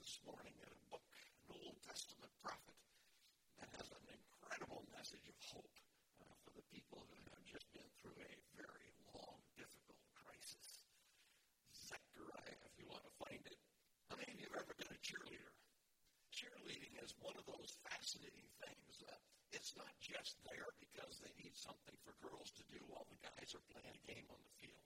this morning at a book, an Old Testament prophet, that has an incredible message of hope for the people who have just been through a very long, difficult crisis. Zechariah, if you want to find it. How many of you have ever been a cheerleader? Cheerleading is one of those fascinating things. It's not just there because they need something for girls to do while the guys are playing a game on the field.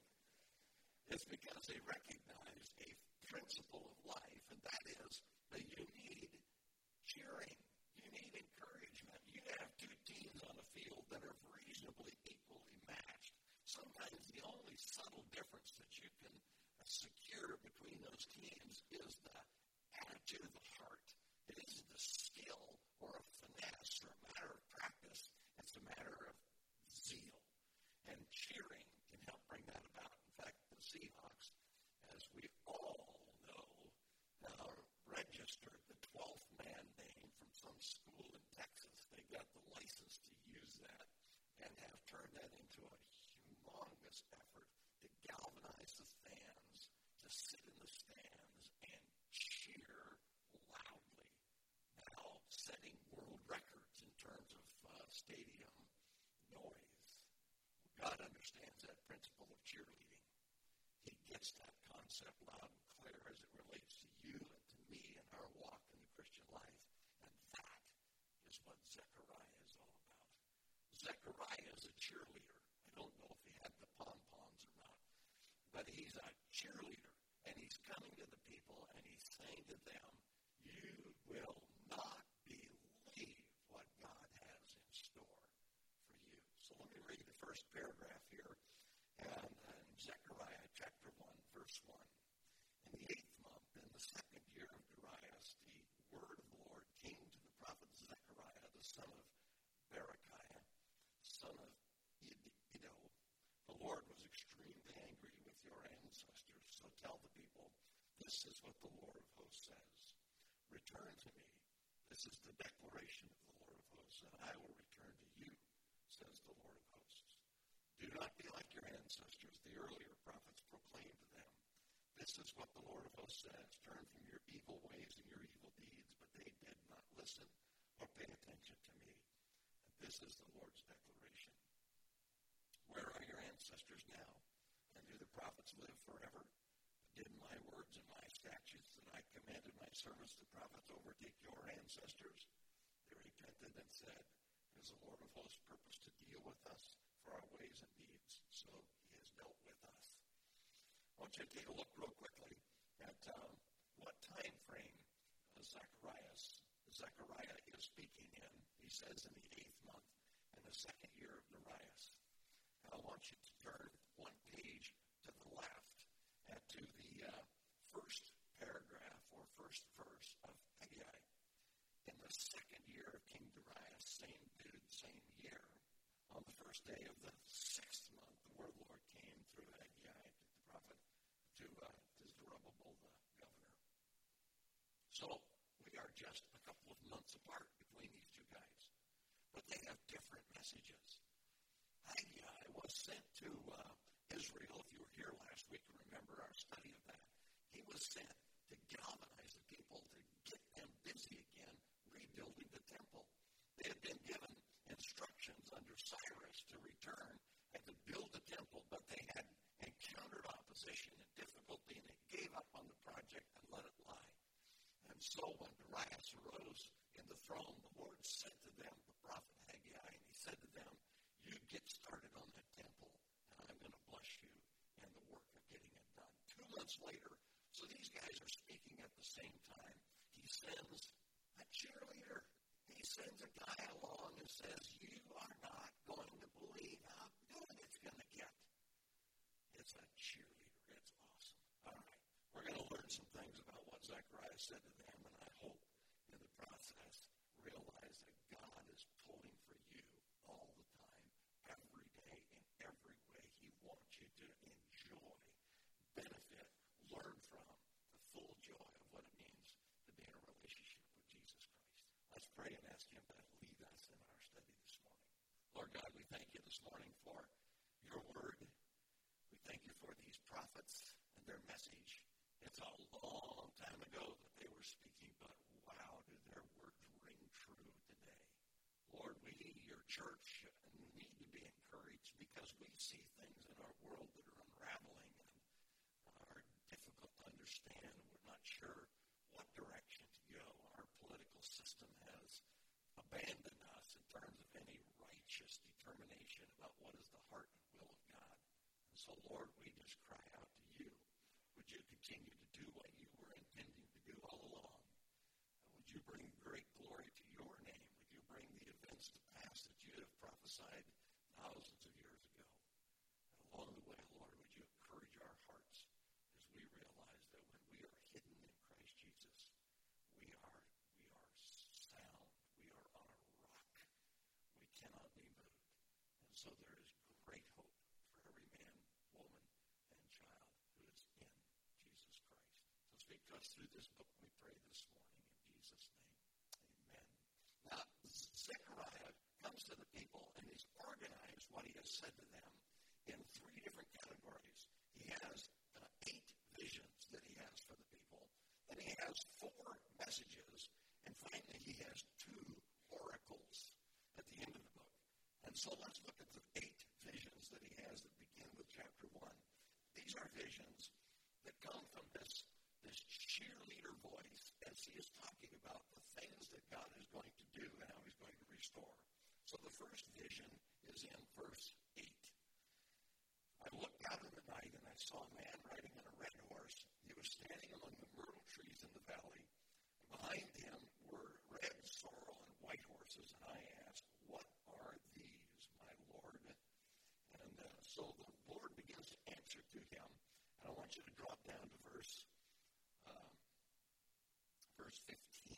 It's because they recognize a principle of life, and that is that you need cheering. You need encouragement. You have two teams on the field that are reasonably equally matched. Sometimes the only subtle difference that you can secure between those teams is the attitude of the heart. It isn't a skill or a finesse or a matter of practice. It's a matter of zeal. And cheering can help bring that about. In fact, the Seahawks, as we all know, now registered the 12th man name from some school in Texas. They got the license to use that and have turned that into a humongous effort to galvanize the fans to sit in the stands and cheer loudly. Now setting world records in terms of stadium noise. God understands that principle of cheerleading. He gets that concept loud and clear as it relates to you and to me and our walk in the Christian life. And that is what Zechariah is all about. Zechariah is a cheerleader. I don't know if he had the pom-poms or not, but he's a cheerleader. And he's coming to the people and he's saying to them, you will not believe what God has in store for you. So let me read the first paragraph here. And in Zechariah chapter 1, verse 1. In the 8th month, in the 2nd year of Darius, the word of the Lord came to the prophet Zechariah, the son of Berechiah, son of Iddo. The Lord was extremely angry with your ancestors. So tell the people, this is what the Lord of hosts says. Return to me. This is the declaration of the Lord of hosts, and I will return to you, says the Lord of hosts. Do not be like your ancestors, the earlier prophets proclaimed to them. This is what the Lord of hosts says. Turn from your evil ways and your evil deeds, but they did not listen or pay attention to me. And this is the Lord's declaration. Where are your ancestors now? And do the prophets live forever? Did my words and my statutes that I commanded my servants the prophets overtake your ancestors? They repented and said, it is the Lord of hosts' purpose to deal with us for our ways and deeds. So he has dealt with us. I want you to take a look real quickly at what time frame Zechariah is speaking in. He says in the 8th month in the 2nd year of Darius. I want you to turn one page to the left to the first paragraph or first verse of Haggai. In the 2nd year of King Darius, same dude, same year, on the first day of the 6th month, the word of the Lord came through Haggai, the prophet, to Zerubbabel, the governor. So we are just a couple of months apart between these two guys, but they have different messages. Haggai was sent to Israel. If you were here last week, remember our study of that. He was sent to galvanize the people, to get them busy again, rebuilding the temple. They had been given instructions under Cyrus to return and to build the temple, but they had encountered opposition and difficulty, and they gave up on the project and let it lie. And so when Darius arose in the throne, the Lord said to them, the prophet Haggai, and he said to them, you get started on that temple, and I'm going to bless you in the work of getting it done. 2 months later, so these guys are speaking at the same time, he sends a cheerleader. He sends a guy along and says, you are not going to believe how good it's going to get. It's a cheerleader. It's awesome. All right. We're going to learn some things about what Zechariah said to them, and I hope in the process realize that God is pulling for you all the time, every day, in every way. He wants you to enjoy, benefit, learn from the full joy of what it means to be in a relationship with Jesus Christ. Let's pray and ask him to lead us in our study this morning. Lord God, we thank you this morning for your word. We thank you for these prophets and their message. It's a long time ago that they were speaking abandon us in terms of any righteous determination about what is the heart and will of God. And so, Lord, we just cry out to you. Would you continue to do what you were intending to do all along? Would you bring great glory to your name? Would you bring the events to pass that you have prophesied thousands of years ago? And along the way, Lord, would you encourage our hearts as we realize that when we are hidden in Christ Jesus, we are sound. We are on a rock. We cannot be moved. And so there is great hope for every man, woman, and child who is in Jesus Christ. So speak to us through this book, we pray this morning in Jesus' name. Amen. Now, Zechariah comes to the people and he's organized what he has said to them in three different categories. He has 8 visions that he has for the people. Then he has 4 messages. And finally, he has 2 oracles at the end of the book. And so let's look at the 8 visions that he has that begin with chapter 1. These are visions that come from this cheerleader voice as he is talking about the things that God is going to do and how he's going to restore. So the first vision is in verse 8. I looked out in the night and I saw a man riding on a red horse. He was standing among the myrtle trees in the valley. Behind him were red, sorrel, and white horses. And I asked, what are these, my Lord? And so the Lord begins to answer to him. And I want you to drop down to verse 15.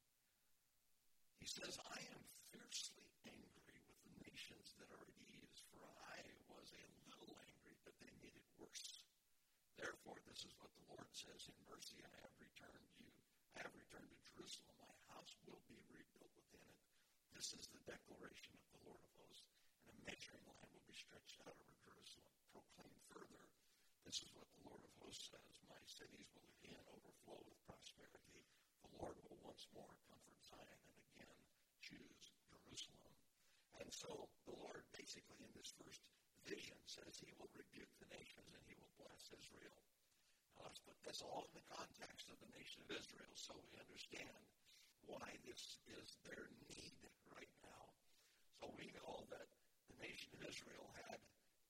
He says, I am fiercely angry with the nations that are at ease, for I was a little angry, but they made it worse. Therefore, this is what the Lord says, in mercy I have returned you. I have returned to Jerusalem. My house will be rebuilt within it. This is the declaration of the Lord of hosts. And a measuring line will be stretched out over Jerusalem. Proclaim further, this is what the Lord of hosts says. My cities will again overflow with prosperity. The Lord will once more comfort Zion and again choose Jerusalem. And so the Lord basically in this first vision says he will rebuke the nations and he will bless Israel. Now let's put this all in the context of the nation of Israel so we understand why this is their need right now. So we know that the nation of Israel had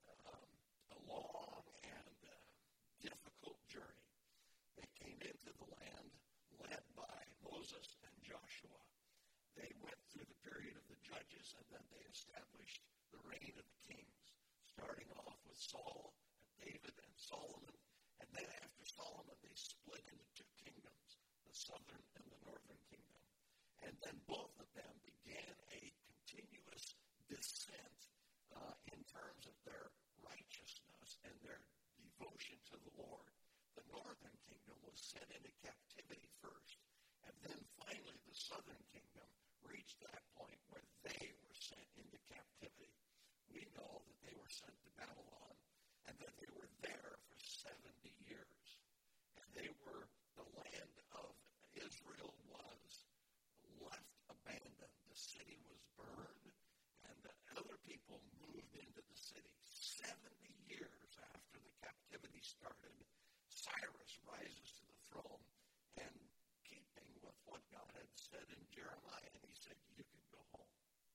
a long and difficult journey. They came into the land led by Moses and Joshua. They went through the period of the judges and then they established the reign of the kings, starting off with Saul and David and Solomon. And then after Solomon, they split into 2 kingdoms, the southern and the northern kingdom. And then both of them began a continuous descent in terms of their righteousness and their devotion to the Lord. The northern kingdom was sent into captivity first. And then finally the southern kingdom reached that point where they were sent into captivity. We know that they were sent to Babylon and that they were there for 70 years. And they were, the land of Israel was left abandoned. The city was burned and other people moved into the city. 70 years after the captivity started, Cyrus rises to the throne and keeping with what God had said in Jeremiah, and he said, you can go home.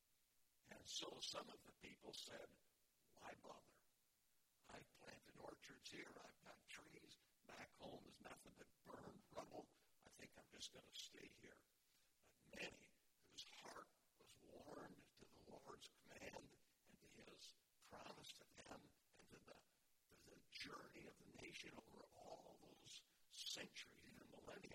And so some of the people said, why bother? I've planted orchards here. I've got trees. Back home is nothing but burned rubble. I think I'm just going to stay here. But many whose heart was warmed to the Lord's command and to his promise to them and to the journey of the nation over all those centuries and millennia.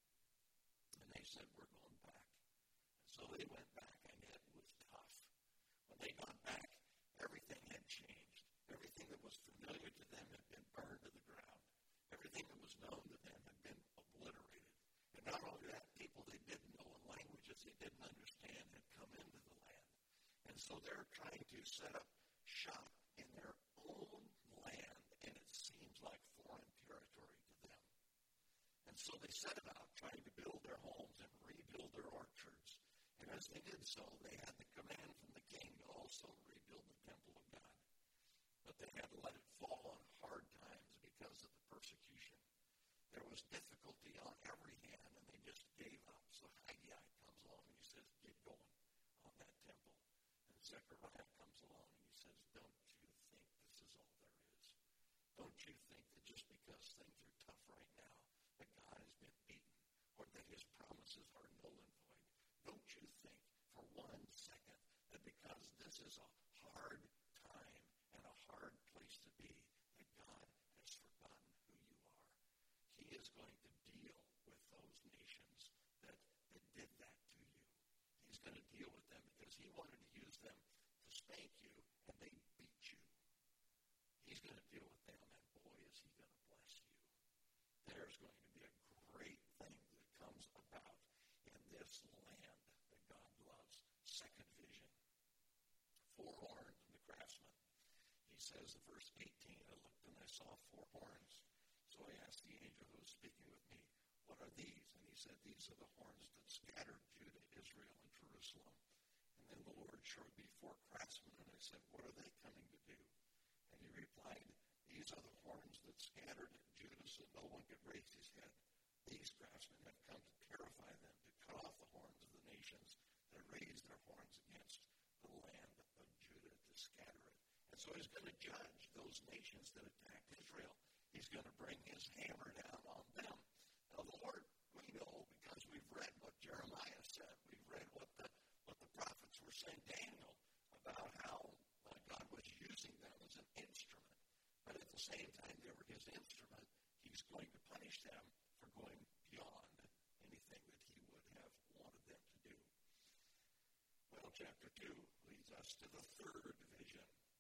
And they said, we're going back. And so they went back, and it was tough. When they got back, everything had changed. Everything that was familiar to them had been burned to the ground. Everything that was known to them had been obliterated. And not only that, people they didn't know and languages they didn't understand had come into the land. And so they're trying to set up shop in their own land, and it seems like foreign territory to them. And so they set about trying to build their homes and rebuild their orchards. And as they did so, they had the command from the king to also rebuild the temple of God. But they had to let it fall on hard times because of the persecution. There was difficulty on every hand, and they just gave up. So Haggai comes along and he says, get going. this is a hard time and a hard place to be, that God has forgotten who you are. He is going to deal with those nations that did that to you. He's going to deal with them because he wanted to use them to spank you, and they beat you. He's going to deal with them, and boy, is he going to bless you. There's going to be a great thing that comes about in this land that God loves. Second vision. 4 horns and the craftsman. He says in verse 18, I looked and I saw 4 horns. So I asked the angel who was speaking with me, what are these? And he said, these are the horns that scattered Judah, Israel, and Jerusalem. And then the Lord showed me 4 craftsmen, and I said, what are they coming to do? And he replied, these are the horns that scattered Judah so no one could raise his head. These craftsmen have come to terrify them, to cut off the horns of the nations that raised their horns against the land of Judah, to scatter it. And so he's going to judge those nations that attacked Israel. He's going to bring his hammer down on them. Now the Lord, we know because we've read what Jeremiah said. We've read what the prophets were saying, Daniel, about how God was using them as an instrument. But at the same time, they were his instrument. He's going to punish them for going beyond anything that he would have wanted them to do. Well, chapter 2 leads us to the third vision.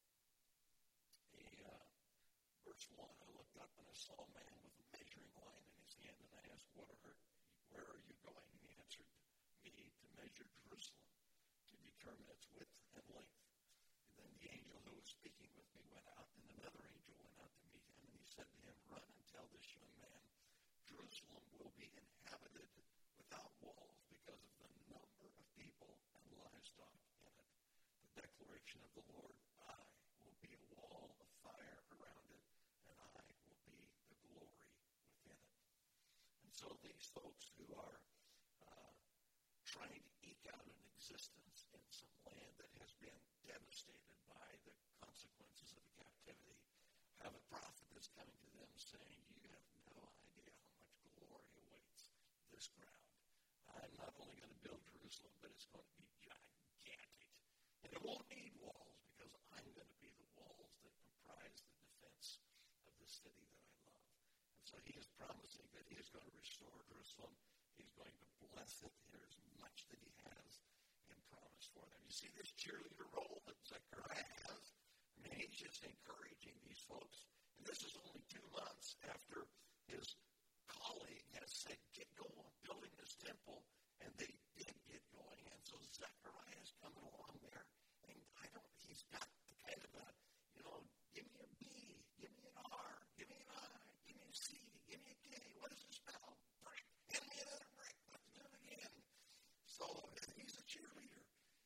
Verse 1, I looked up and I saw a man with a measuring line in his hand, and I asked, where are you going? And he answered me, to measure Jerusalem, to determine its width and length. And then the angel who was speaking with me went out, and another angel went out to meet him, and he said to him, run and tell this young man, Jerusalem will be inhabited without walls because of the number of people and livestock in it. The declaration of the Lord, I will be a wall of fire around it, and I will be the glory within it. And so these folks who are trying to eke out an existence in some land that has been devastated by the consequences of the captivity have a prophet that's coming to them saying, you have no idea how much glory awaits this ground. I'm not only going to build Jerusalem, but it's going to be gigantic. And it won't need walls because I'm going to be the walls that comprise the defense of the city that I love. And so he is promising that he is going to restore Jerusalem. He's going to bless it. There's much that he has in promise for them. You see this cheerleader role that Zechariah has? I mean, he's just encouraging these folks. And this is only 2 months after his colleague has said, get going, building this temple. And they did get going. And so Zechariah is coming along there. And he's got the kind of a, give me a B, give me an R, give me an I, give me a C, give me a K. What does it spell? Brick. Give me another brick. Let's do it again. So he's a cheerleader.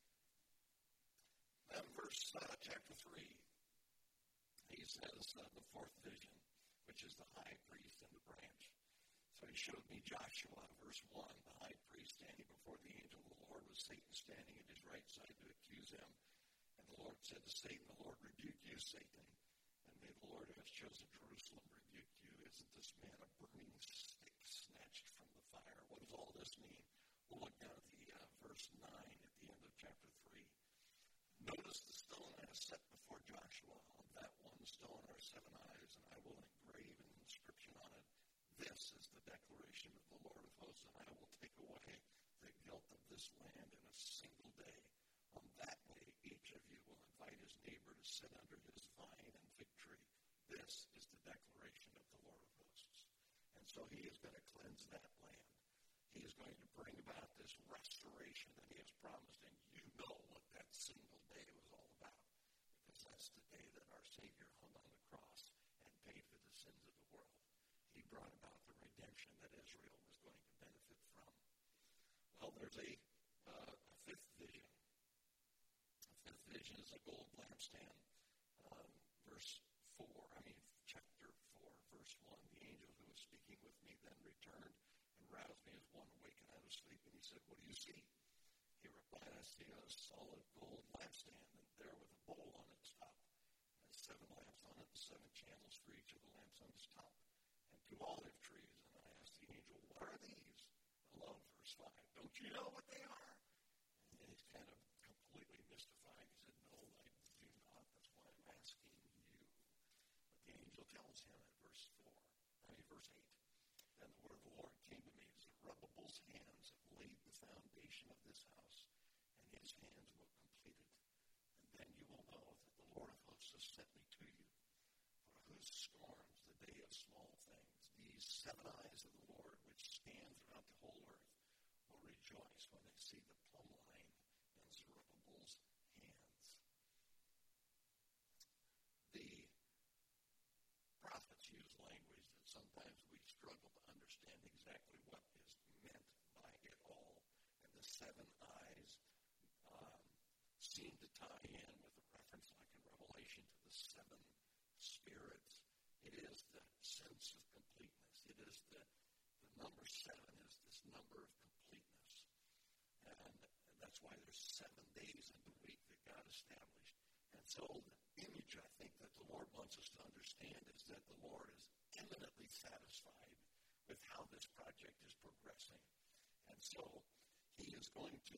Then chapter 3, he says the 4th vision, which is the high priest and the branch. So he showed me Joshua, verse 1, the high priest standing before the angel of the Lord, with Satan standing at his right side to accuse him. And the Lord said to Satan, the Lord rebuke you, Satan. And may the Lord who has chosen Jerusalem rebuke you. Isn't this man a burning stick snatched from the fire? What does all this mean? We'll look down at the verse 9 at the end of chapter 3. Notice the stone I have set before Joshua. On that one stone are 7 eyes, and I will engrave an inscription on it. This is the declaration of the Lord of hosts, and I will take away the guilt of this land in a single day. On that day, each of you will invite his neighbor to sit under his vine and fig tree. This is the declaration of the Lord of hosts. And so he is going to cleanse that land. He is going to bring about this restoration that he has promised, and you know what that single day was all about, because that's the day that our Savior hung on the cross and paid for the sins of the world. He brought about the redemption that Israel was going to benefit from. Well, there's a fifth vision. The fifth vision is a gold lampstand. Chapter 4, verse 1. The angel who was speaking with me then returned and roused me as one awakened out of sleep. And he said, what do you see? He replied, I see a solid gold lampstand, and there with a bowl on its top. It has 7 lamps on it, and 7 channels for each of the lamps on its top, and 2 olive trees. And I asked the angel, what are these? I love verse 5. Don't you know what they are? And he's kind of completely mystified. He said, no, tells him in verse 8, then the word of the Lord came to me, Zerubbabel's hands have laid the foundation of this house, and his hands will complete it. And then you will know that the Lord of hosts has sent me to you. For who scorns the day of small things? These 7 eyes of the Lord, which scan throughout the whole earth, will rejoice when they see the plumb line in Zerubbabel's hands. The prophets use language that sometimes we struggle to understand exactly what is meant by it all. And the 7 eyes seem to tie in with a reference like in Revelation to the 7 spirits. It is the sense of completeness. It is the number 7 is this number of completeness. And that's why there's 7 days in the week that God established. And so the image I think that the Lord wants us to understand is that the Lord is eminently satisfied with how this project is progressing. And so he is going to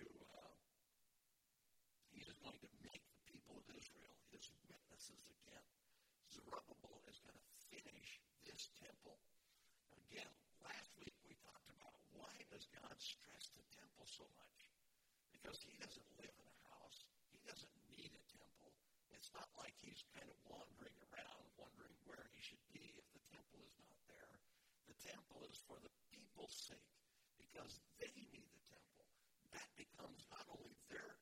make the people of Israel his witnesses again. Zerubbabel is going to finish this temple. Again, last week we talked about why does God stress the temple so much? Because he doesn't live in a house. He doesn't need a temple. It's not like he's kind of wandering around, wondering where he should be if the temple is not there. The temple is for the people's sake, because they need the temple. That becomes not only their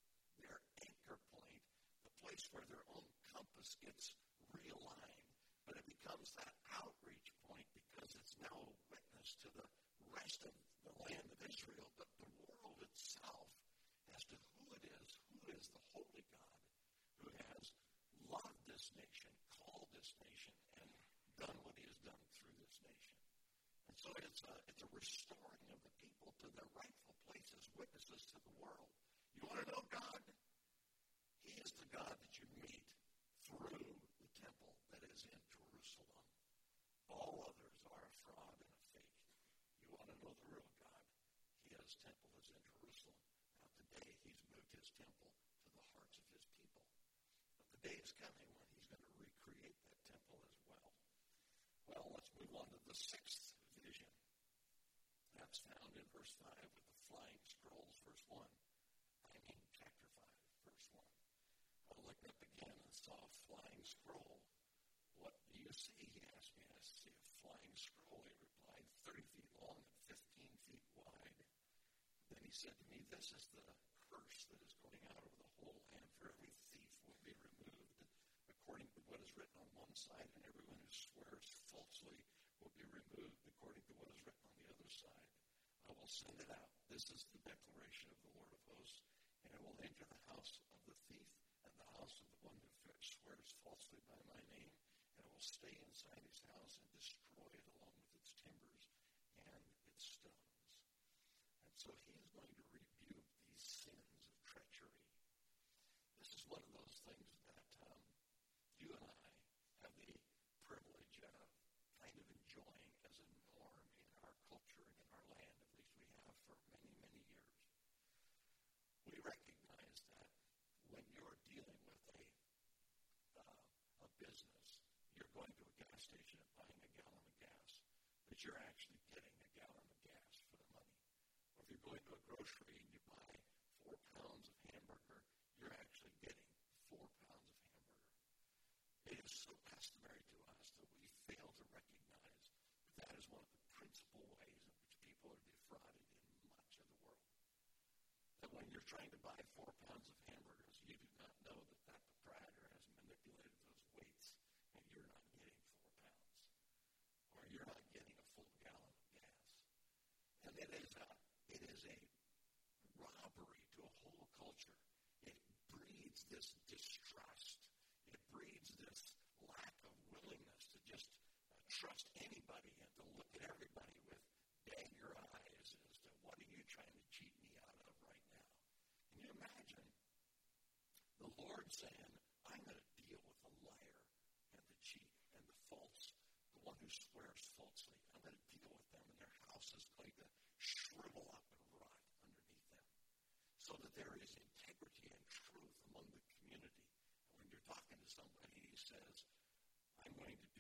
anchor point, the place where their own compass gets realigned, but it becomes that outreach point because it's now a witness to the rest of the land of Israel, but the world itself as to who is the holy God who has loved this nation, called this nation, and done what he has done through this nation. And so it's a restoring of the people to their rightful places, witnesses to the world. You want to know God? He is the God that you meet through the temple that is in Jerusalem. All others are a fraud and a fake. You want to know the real God? His temple is in Jerusalem. Now today he's moved his temple to the hearts of his people. But the day is coming when he's going to recreate that temple as well. Well, let's move on to the 6th vision. That's found in verse 5 with the flying scrolls, verse 1. Chapter 5, verse 1. I looked up again and saw a flying scroll. What do you see? He asked me. I see a flying scroll, he replied, 30 feet long and 15 feet wide. Then he said to me, this is the curse that is going out over the whole land, for every thief will be removed according to what is written on one side, and everyone who swears falsely will be removed according to what is written on the other side. I will send it out. This is the declaration of the Lord of hosts, and it will enter the house of the thief and the house of the one who swears falsely by my name, and it will stay inside his house and destroy it along with its timbers and its stones. And so he is going to rebuke these sins of treachery. This is one of those things that you and I have the privilege of kind of enjoying as a norm in our culture and in our land, at least we have for many, many years. We recognize that when you're dealing with a business, you're going to a gas station and buying a gallon of gas, but you're actually getting a gallon of gas for the money. Or if you're going to a grocery and you buy 4 pounds of hamburger, you're actually getting 4 pounds of hamburger. It is so customary to us that we fail to recognize that is one of the principal ways in which people are defrauded in much of the world. That when you're trying to buy 4 pounds of hamburgers, you do not know that that proprietor has manipulated those weights, and you're not getting 4 pounds. Or you're not getting a full gallon of gas. And it is a robbery to a whole culture. It breeds this distrust. It breeds this lack of willingness to just trust anybody and to look at everybody with dagger eyes as to what are you trying to cheat me out of right now. Can you imagine the Lord saying, I'm going to deal with the liar and the cheat and the false, the one who swears falsely. I'm going to deal with them, and their house is going to shrivel up and rot underneath them so that there is integrity and truth among the community. And when you're talking to somebody, he says, I'm going to do this.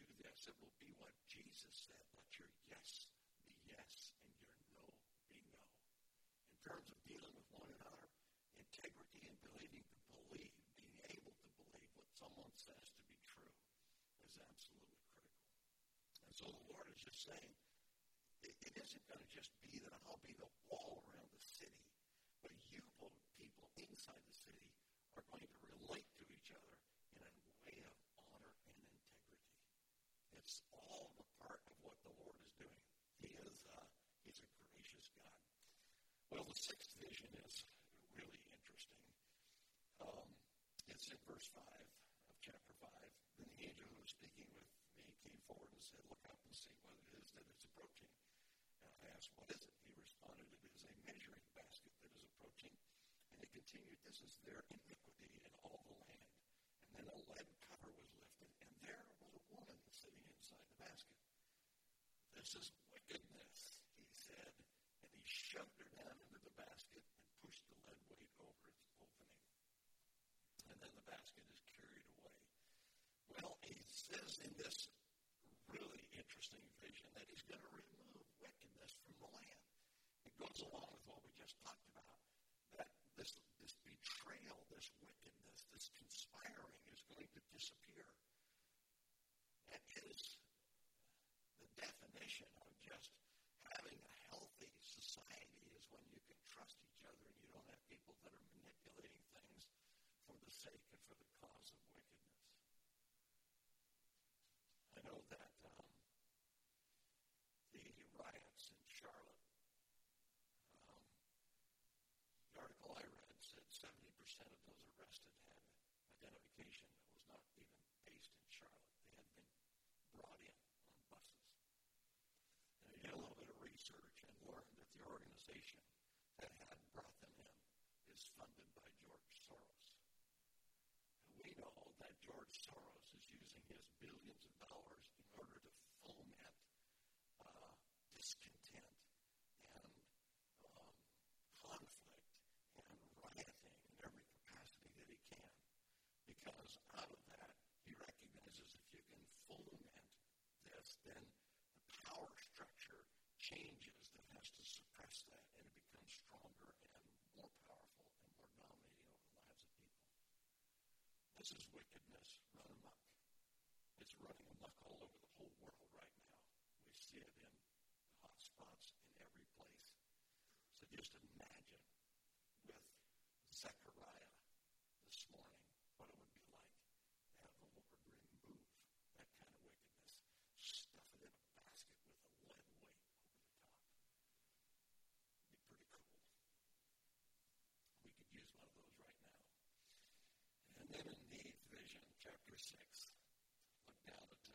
because it will be what Jesus said. Let your yes be yes and your no be no. In terms of dealing with one another, integrity and being able to believe what someone says to be true is absolutely critical. And so the Lord is just saying, it isn't going to just be that I'll be the wall around the city, but you people inside the city are going to relate to each other in a way of honor and integrity. It's all a part of what the Lord is doing. He's a gracious God. Well, the sixth vision is really interesting. It's in verse 5 of chapter 5. Then the angel who was speaking with me came forward and said, look up and see what it is that is approaching. And I asked, what is it? He responded, it is a measuring basket that is approaching. And he continued, this is their iniquity in all the land. And then a lead cover was lifted, and there was a woman sitting inside the basket. This is wickedness, he said, and he shoved her down into the basket and pushed the lead weight over its opening. And then the basket is carried away. Well, he says in this really interesting vision that he's going to remove wickedness from the land. It goes along with what we just talked about, that this betrayal, this wickedness, this conspiring is going to disappear. That is the definition of just having a healthy society, is when you can trust each other and you don't have people that are manipulating things for the sake and for the cause of wickedness. I know that the riots in Charlotte, the article I read said 70% of those arrested had identification that was not even based in Charlotte. They had been brought in on buses. And I did a little bit of research and learned that the organization that had brought them in is funded by George Soros. And we know that George Soros is using his billions of dollars in order to foment discontent and conflict and rioting in every capacity that he can. Because out of that, he recognizes if you can foment this, then the power structure changes that has to suppress that, and it becomes stronger and more powerful and more dominating over the lives of people. This is wickedness run amok. It's running amok all over the whole world right now. We see it in the hot spots in every place. So just imagine with Zechariah this morning what it would be like to have the Lord remove that kind of wickedness, stuff it in a basket with a lead weight over the top. It'd be pretty cool. We could use one of those right now. And then in the eighth vision, chapter 6, look down at,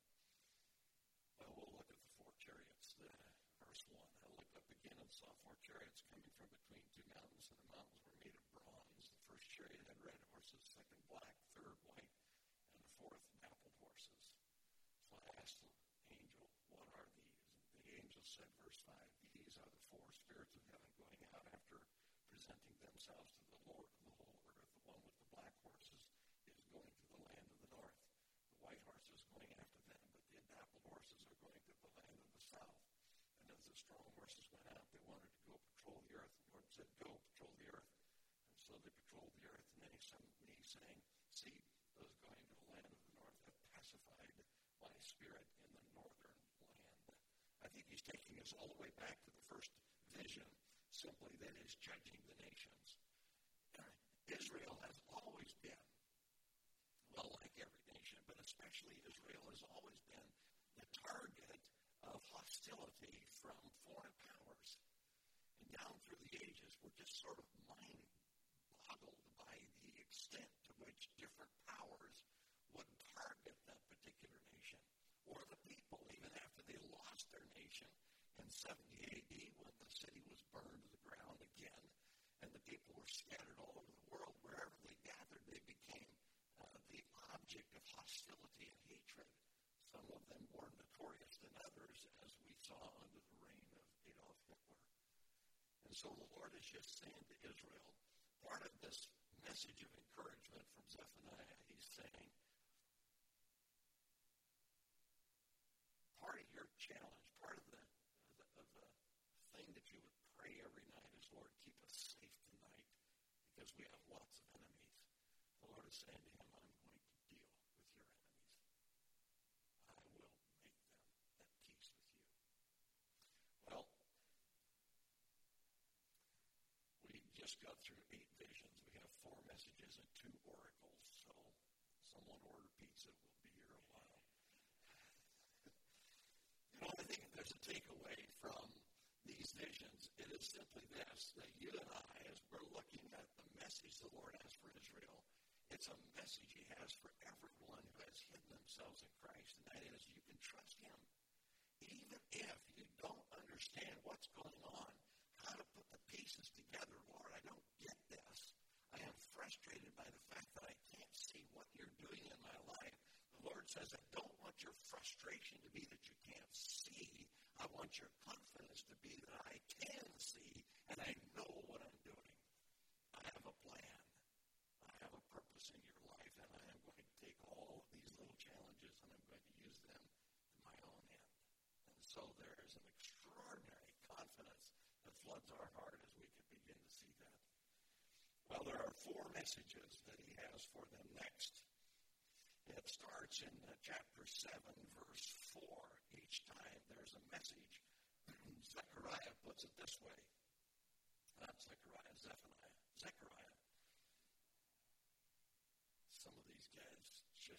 we'll look at the four chariots. Verse 1, I looked up again and saw four chariots coming from between two mountains, and the mountains were made of bronze. The first chariot had red horses, second black, third white, and the fourth dappled horses. So I asked the angel, what are these? And the angel said, verse 5, these are the four spirits of heaven going out after presenting themselves to the Lord of the whole earth. The one with the black horses is going to the land of the north. The white horse is going after them, but the dappled horses are going to the land of the south. And as the strong horses went out, they wanted to go patrol the earth. The Lord said, go patrol the earth. And so they patrolled the earth. And then he sent me saying, see, those going to the land of the north have pacified my spirit in the northern land. I think he's taking us all the way back to the first vision, simply that is judging the nations. Israel has always been, well, like every nation, but especially Israel has always been the target of hostility from foreign powers. And down through the ages, we're just sort of mind-boggled by the extent to which different powers would target that particular nation, or the people, even after they lost their nation in 70 AD, when the city was burned to the ground again, and the people were scattered all over the world. Wherever they gathered, they became the object of hostility and hatred. Some of them more notorious than others, as we saw under the reign of Adolf Hitler. And so the Lord is just saying to Israel, part of this message of encouragement from Zephaniah, he's saying, because we have lots of enemies. The Lord is saying to him, I'm going to deal with your enemies. I will make them at peace with you. Well, we just got through 8 visions. We have 4 messages and 2 oracles. So someone order pizza. We'll be here a while. I think if there's a takeaway from these visions, it is simply this, that you and I, as we're looking at the message the Lord has for Israel, it's a message he has for everyone who has hidden themselves in Christ, and that is you can trust him. Even if you don't understand what's going on, how to put the pieces together. Lord, I don't get this. I am frustrated by the fact that I can't see what you're doing in my life. The Lord says, I don't want your frustration to be that you can't see. I want your confidence to be that I can see and I know what I'm doing. I have a plan. I have a purpose in your life, and I am going to take all of these little challenges and I'm going to use them to my own end. And so there is an extraordinary confidence that floods our heart as we can begin to see that. Well, there are 4 messages that he has for them next. It starts in chapter 7, verse 4. Each time there's a message. Zechariah puts it this way. Not Zechariah, Zephaniah. Zechariah. Some of these guys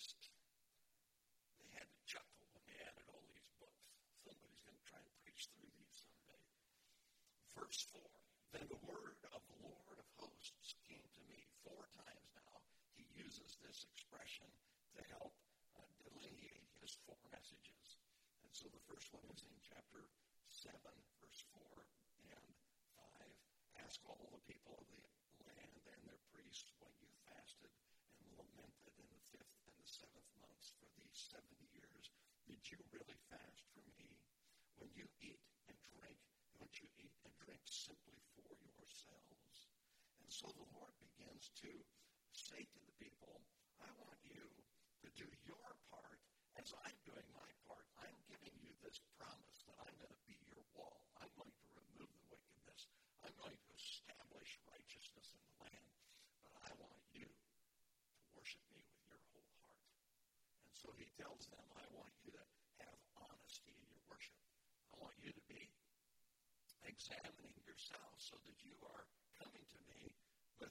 they had to chuckle when they added all these books. Somebody's going to try and preach through these someday. Verse 4. Then the word of the Lord of hosts came to me. 4 times now he uses this expression to help delineate his 4 messages. And so the first one is in chapter 7, verse 4 and 5. Ask all the people of the land and their priests when you fasted and lamented in the 5th and the 7th months for these 70 years. Did you really fast for me? When you eat and drink, don't you eat and drink simply for yourselves? And so the Lord begins to say to the people, I want you to do your part as I'm doing my part. I'm giving you this promise that I'm going to be your wall. I'm going to remove the wickedness. I'm going to establish righteousness in the land. But I want you to worship me with your whole heart. And so he tells them, I want you to have honesty in your worship. I want you to be examining yourselves so that you are coming to me with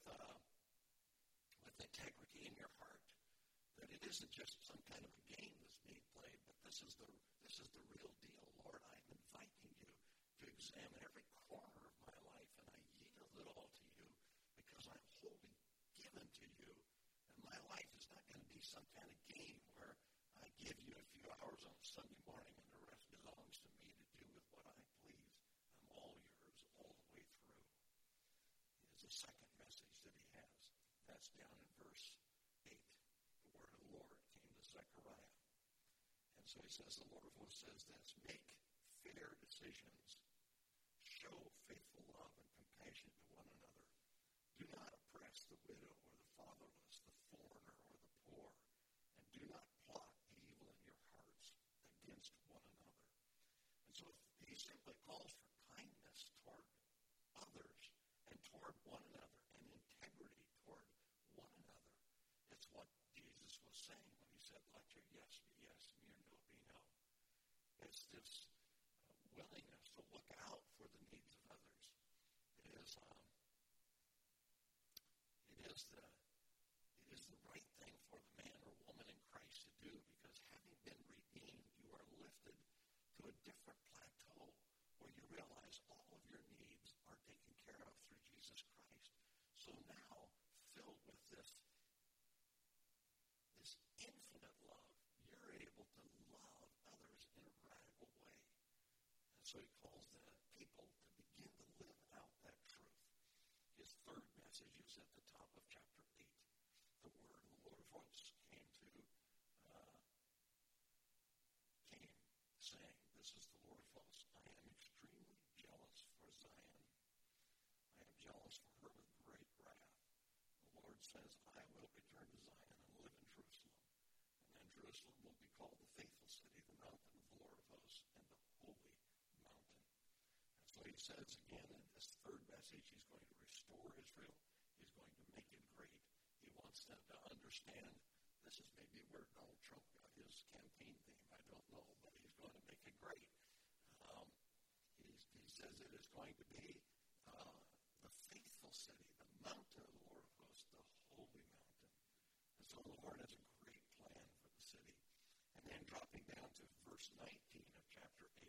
integrity in your heart. That it isn't just some kind of a game that's being played, but this is the real deal. Lord, I'm inviting you to examine every corner of my life, and I yield it all to you because I'm wholly given to you. And my life is not going to be some kind of game where I give you a few hours on Sunday morning and the rest belongs to me to do with what I please. I'm all yours all the way through. Here's the second message that he has. That's down in verse 8. The word of the Lord came to Zechariah. And so he says, the Lord of hosts says this, make fair decisions, show faithful love and compassion to one another. Do not oppress the widow or the fatherless, the foreigner or the poor, and do not plot evil in your hearts against one another. And so he simply calls for kindness toward others and toward one another and integrity toward one another. It's what Jesus was saying when he said, let your yes be yes and your no be no. It's this willingness to look out for the needs of others. It is the right thing for the man or woman in Christ to do, because having been redeemed, you are lifted to a different plateau where you realize all of your needs are taken care of through Jesus Christ. So now, filled with this infinite love, you're able to love others in a radical way. And so he calls the people to begin to live out that truth. His third message is at the top of chapter 8. The word of the Lord of hosts came saying, this is the Lord of hosts, I am extremely jealous for Zion. I am jealous for her with great wrath. The Lord says, I will return to Zion and live in Jerusalem. And then Jerusalem will be called the faithful city, the mountain of the Lord of hosts, and the holy mountain. And so he says again in this third message, he's going to restore Israel. He's going to make it great. He wants them to understand. This is maybe where Donald Trump got his campaign theme. I don't know, but he's going to make it great. He says it is going to be the faithful city, the mountain of the Lord of hosts, the holy mountain. And so the Lord has a great plan for the city. And then dropping down to verse 19 of chapter 8,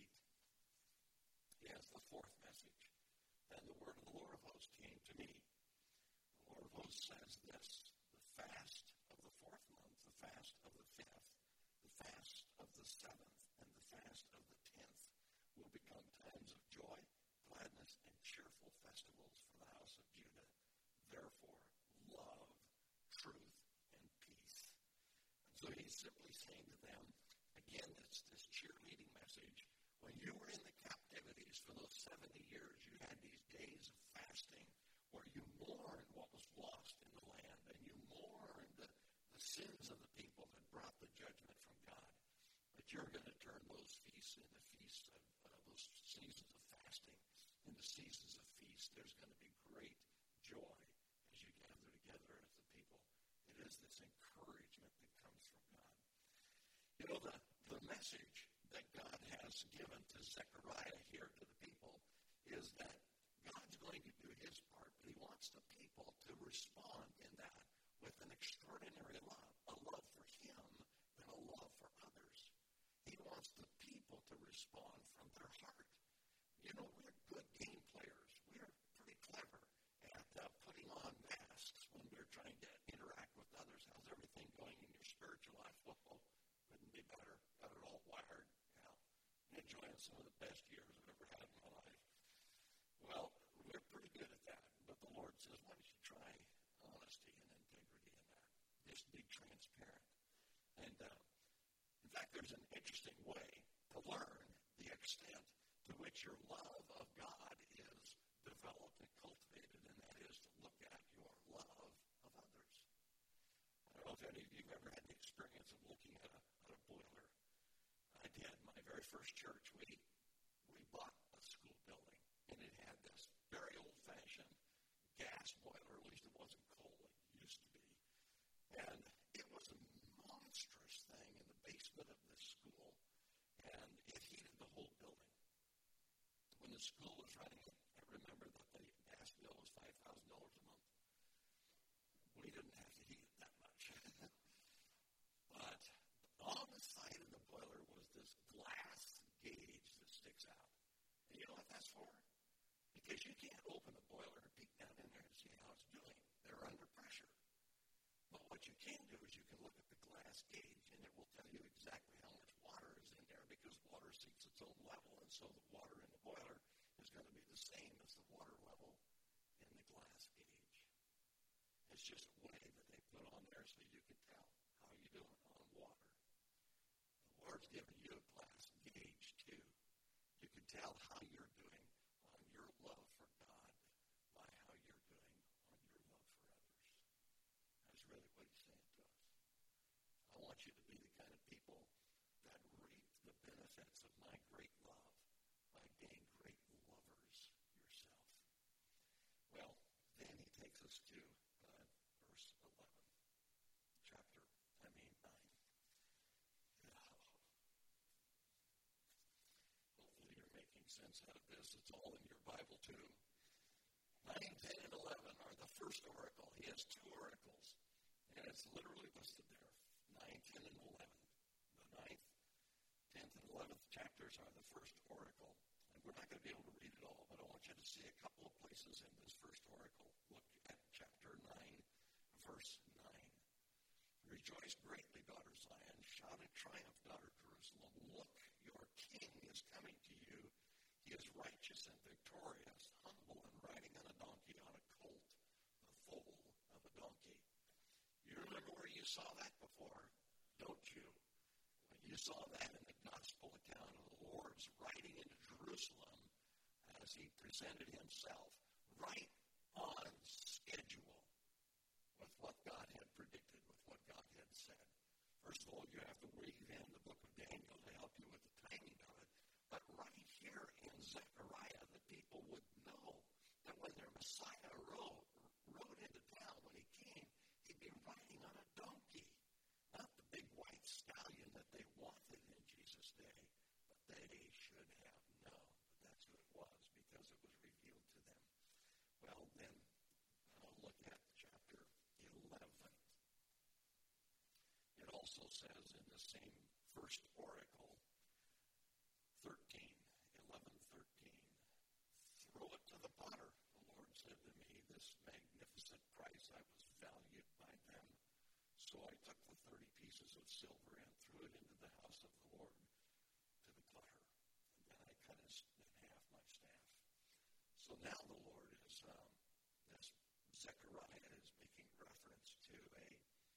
he has the fourth message. Then the word of the Lord of hosts came to me. The Lord of hosts says this: the fast of the fourth month, the fast of the fifth, the fast of the seventh, and the fast of the 10th will become times of joy, gladness, and cheerful festivals for the house of Judah. Therefore, love, truth, and peace. And so he's simply saying to them, again, it's this cheerleading message. When you were in the captivities for those 70 years, you had these days of fasting where you mourned what was lost in the land, and you mourned the sins of the people that brought the judgment from God. But you're going to turn those feasts into feasts of those seasons of fasting into seasons of feast. There's going to be great joy as you gather together as the people. It is this encouragement that comes from God. You know, the message that God has given to Zechariah here to the people is that God's going to do his part, but he wants the people to respond in that with an extraordinary love, a love for him and a love for others. He wants the people to respond from their heart. You know, we're good game players. We're pretty clever at putting on masks when we're trying to interact with others. How's everything going in your spiritual life? Well, couldn't be better. Got it all wired. Enjoying some of the best years I've ever had in my life. Well, we're pretty good at that. But the Lord says, why don't you try honesty and integrity in that? Just be transparent. And in fact, there's an interesting way to learn the extent to which your love of God is developed and cultivated, and that is to look at your love of others. I don't know if any of you have ever had the experience of looking at a boiler. I did. My very first church, we bought a school building, and it had this very old-fashioned gas boiler. At least it wasn't coal. It used to be. And it was a monstrous thing in the basement of this school, and it heated the whole building. When the school was running it, I remember that the gas bill was $5,000 a month. We didn't have to heat it that much. But on the side of the boiler was this glass gauge that sticks out. And you know what that's for? Because you can't open a boiler and peek down in there and see how it's doing. They're under pressure. But what you can do is you can look at the glass gauge, and it will tell you exactly how much water is in there, because water seeks its own level, and so the water in the boiler is going to be the same as the water level in the glass gauge. It's just a way that they put on there so you can tell how you're doing on water. The Lord's given you a glass gauge too. You can tell how you're doing on your love for God by how you're doing on your love for others. That's really what he's saying to us. I want you to be the kind of people that reap the benefits of my great love by being great lovers yourself. Well, then he takes us to verse 11, chapter 9. Hopefully you're making sense out of this. It's all in your Bible too. 9, 10, and 11 are the first oracle. He has two oracles, and it's literally listed there. 9, 10, and 11. The 9th, 10th, and 11th chapters are the first oracle. And we're not going to be able to read it all, but I want you to see a couple of places in this first oracle. Look at chapter 9, verse 9. Rejoice greatly, daughter Zion. Shout in triumph, daughter Jerusalem. Look, your king is coming to you. He is righteous and victorious, humble and riding on a donkey, on a colt, the foal of a donkey. You remember where you saw that before, don't you? When you saw that in the gospel account of the Lord's riding into Jerusalem as he presented himself, right on schedule with what God had predicted, with what God had said. First of all, you have to read in the book of Daniel to help you with the timing of it. But right here in Zechariah, the people would know that when their Messiah rode into says in the same first oracle, 11:13, throw it to the potter. The Lord said to me, this magnificent price I was valued by them. So I took the 30 pieces of silver and threw it into the house of the Lord to the potter. And then I cut in half my staff. So now the Lord is, as Zechariah is making reference to an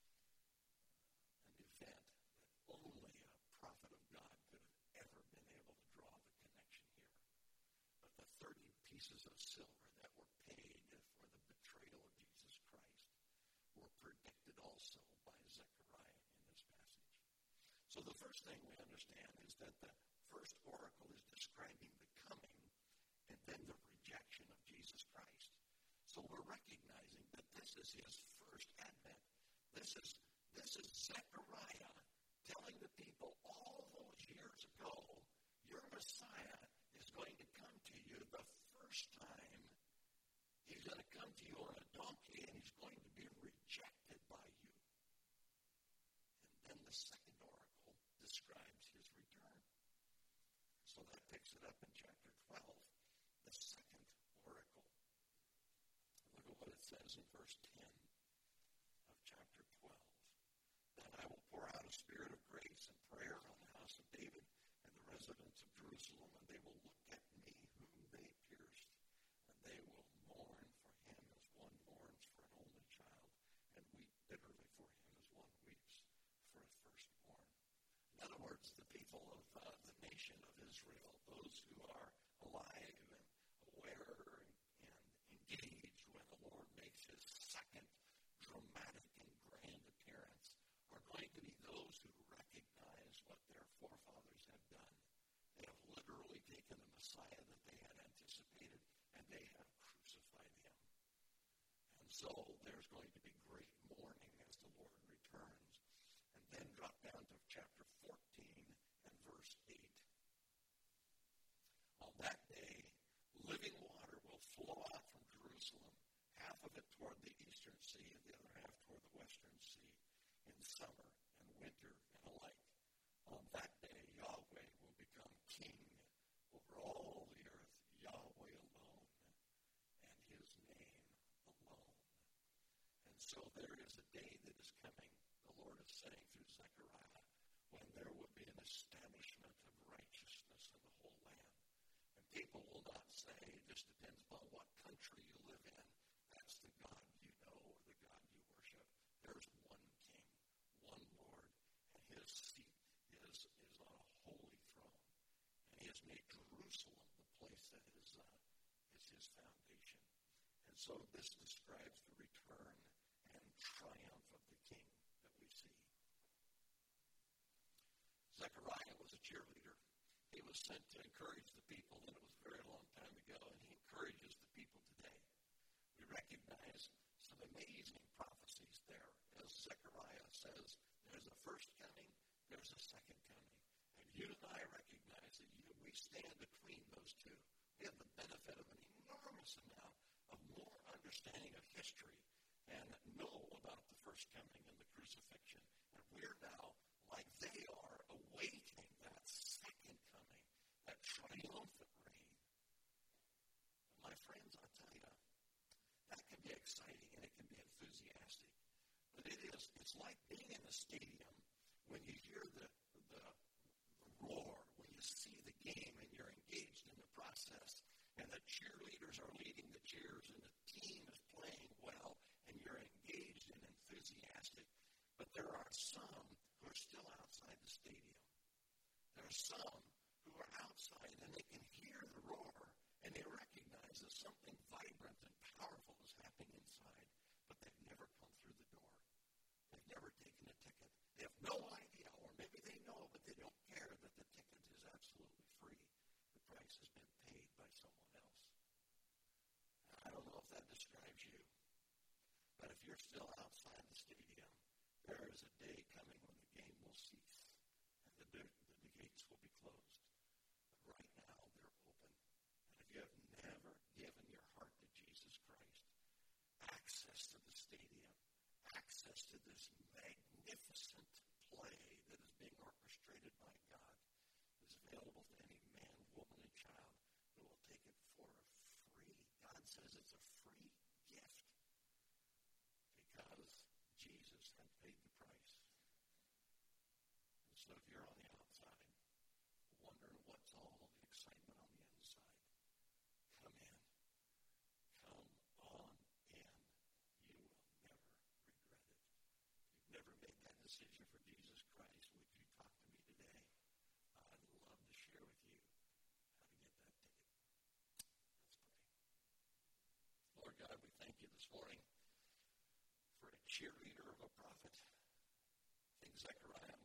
event that only a prophet of God could have ever been able to draw the connection here. But the 30 pieces of silver that were paid for the betrayal of Jesus Christ were predicted also by Zechariah in this passage. So the first thing we understand is that the first oracle is describing the coming and then the rejection of Jesus Christ. So we're recognizing that this is his first advent. This is Zechariah telling the people all those years ago, your Messiah is going to come to you the first time. He's going to come to you on a donkey, and he's going to be rejected by you. And then the second oracle describes his return. So that picks it up in chapter 12, the second oracle. Look at what it says in verse 10 of chapter 12. Then I will pour out a spirit of grace and prayer on the house of David and the residents of Jerusalem, and they will look at me whom they pierced, and they will mourn for him as one mourns for an only child, and weep bitterly for him as one weeps for a firstborn. In other words, the people of the nation of Israel, those who are alive and aware and engaged when the Lord makes his second dramatic and grand appearance, are going to be those who recognize what their forefathers have done. They have literally taken the Messiah that they had anticipated, and they have crucified him. And so there's going to be great mourning as the Lord returns. And then drop down to chapter 14 and verse 8. On that day, living water will flow out from Jerusalem, half of it toward the eastern sea and the other half toward the western sea, in summer and winter and alike. On that day, Yahweh will become king over all the earth, Yahweh alone, and his name alone. And so there is a day that is coming, the Lord is saying through Zechariah, when there will be an establishment of righteousness in the whole land. And people will not say, it just depends upon what country you live in, that's the God you know or the God you worship. There's one king, one Lord, and his seat is on a holy throne. And he has made Jerusalem the place that is his foundation. And so this describes the return and triumph of the king that we see. Zechariah was a cheerleader. He was sent to encourage the people, and it was a very long time ago, and he encourages the people today. We recognize some amazing prophecies there. As Zechariah says, there's a first coming, there's a second coming. And you and I recognize that we stand between those two. We have the benefit of an enormous amount of more understanding of history and know about the first coming and the crucifixion. And we're now, like they are, awaiting that second coming, that triumphant reign. My friends, I'll tell you, that can be exciting and it can be enthusiastic. But it's like being in the stadium when you hear the roar, when you see the game and you're engaged in the process, and the cheerleaders are leading the cheers and the team is playing well, and you're engaged and enthusiastic. But there are some who are still outside the stadium. There are some who are outside and they can hear the roar and they recognize that something vibrant and powerful is happening inside, but they've never come through the door. They've never taken a ticket. They have no idea, or maybe they know, but they don't care that the ticket is absolutely free. The price has been paid by someone else. I don't know if that describes you, but if you're still outside the stadium, there is a day coming when the game will cease and the gates will be closed. But right now, they're open. And if you have never given your heart to Jesus Christ, access to the stadium, access to this magnificent play morning for a cheerleader of a prophet. I think Zechariah